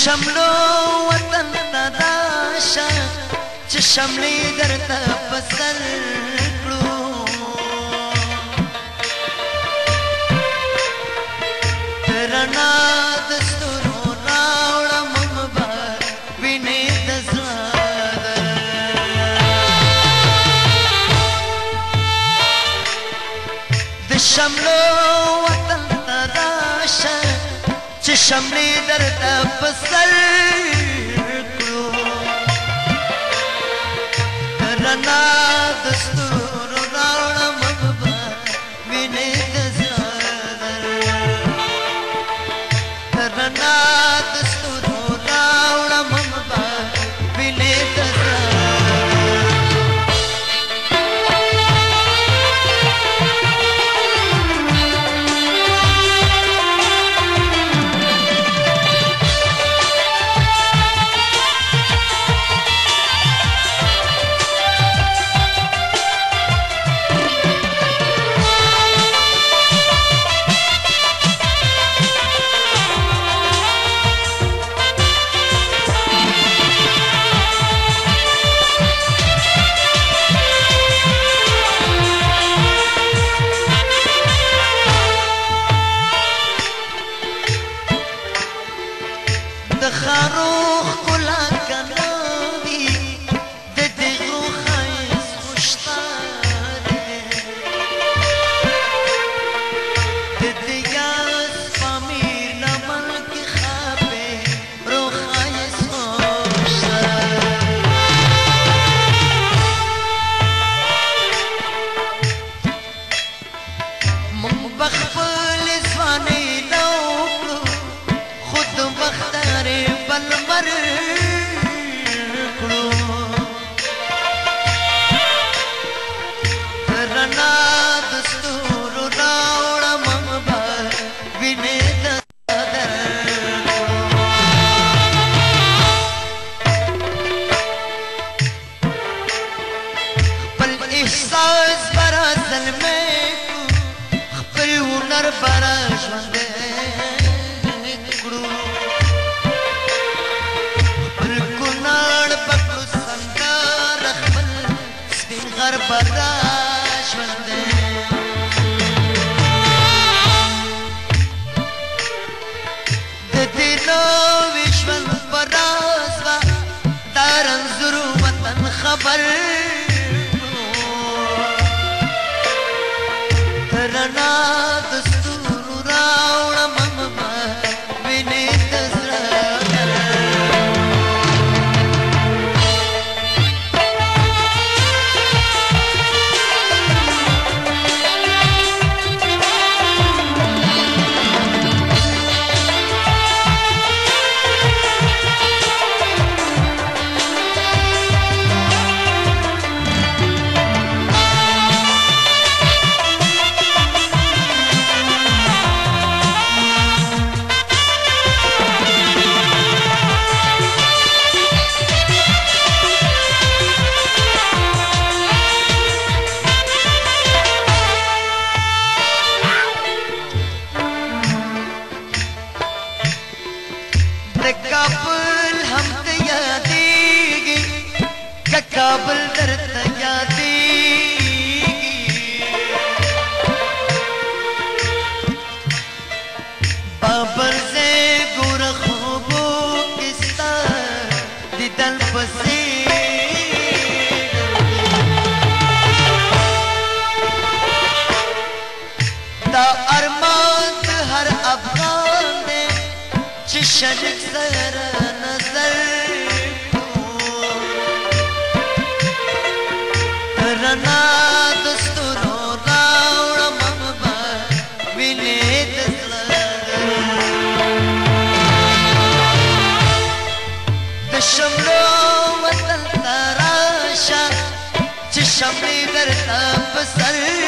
شملو وطن تراشه چې شملې درته په سر کړو رڼا د ستورو راوړم به وینې د زړه د شملو وطن تراشه چې شملې درته په سر کړو رڼا د ستورو راوړم به وینې د زړه رڼا د ستورو راوړم به وینې د زړه خاروخ کلا کناوی د دغو خایس خوشتاره د دیاز پامیر نمل کی خوابه رو خایس خوشتاره من بخبل زوانی نوکلو خود بختار بل مر کړو رڼا د ستورو راوړم به وینې د خپل احساس برا زلمه خپل هنر برا ژوند برا ژوند د دې نوي ژوند په راز به دا رنځور وطن خبر رڼا د ستورو راوړم به وینې د زړه کابل هم ته یادېږي که کابل درته یادېږي بابر زه ګوره خوبو کې ستا دیدن پسې دا ارمان د هر افغان دی چې شریک سره نظر رڼا د ستورو راوړم به وینې د زړه د شملو وطن ته راشه چې شملې درته په سر